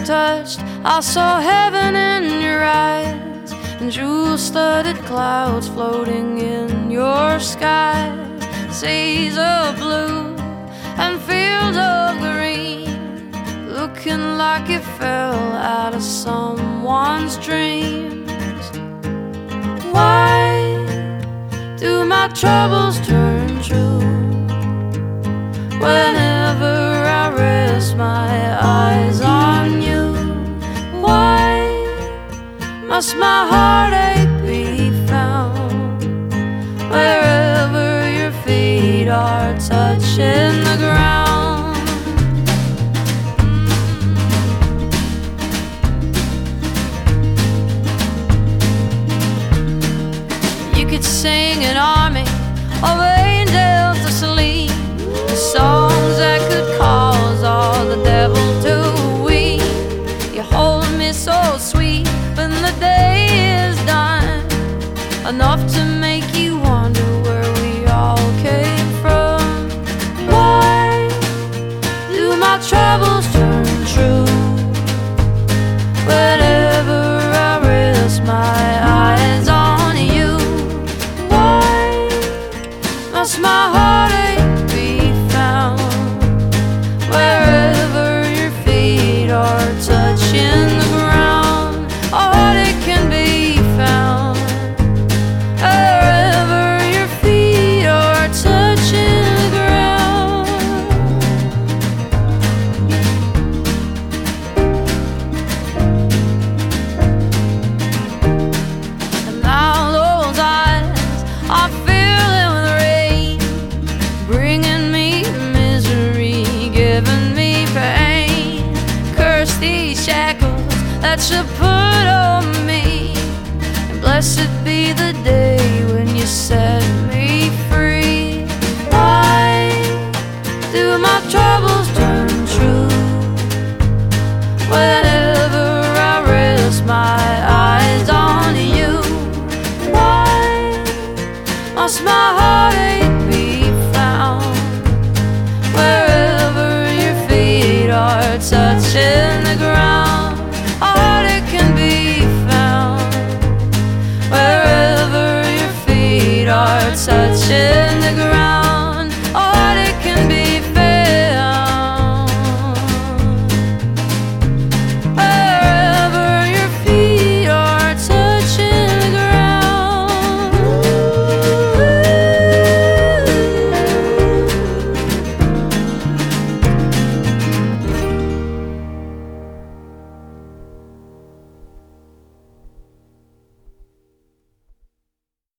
touched. I saw heaven in your eyes, and jewel-studded clouds floating in your skies. Seas of blue and fields of green, looking like it fell out of someone's dreams. Why do my troubles turn true whenever I rest my eyes on you? Why must my heartache be found wherever your feet are touching the ground? You could sing an army of angels to sleep, the songs that could cause all the devil to weep. You hold me so sweet when the day is done, enough to make you wonder where we all came from. Why do my troubles turn true whenever I rest my eyes on you? Why must my heartache be found wherever your feet are touching the ground? A heartache can be found wherever your feet are touching the ground. And now those eyes are filling with rain, bringing me misery, giving me pain. Curse these shackles that you put on me, and blessed be the day when you set me free. Why do my troubles turn true whenever I rest my eyes on you? Why must my heartache be found wherever your feet are touching the ground? A heartache can be found wherever your feet are touching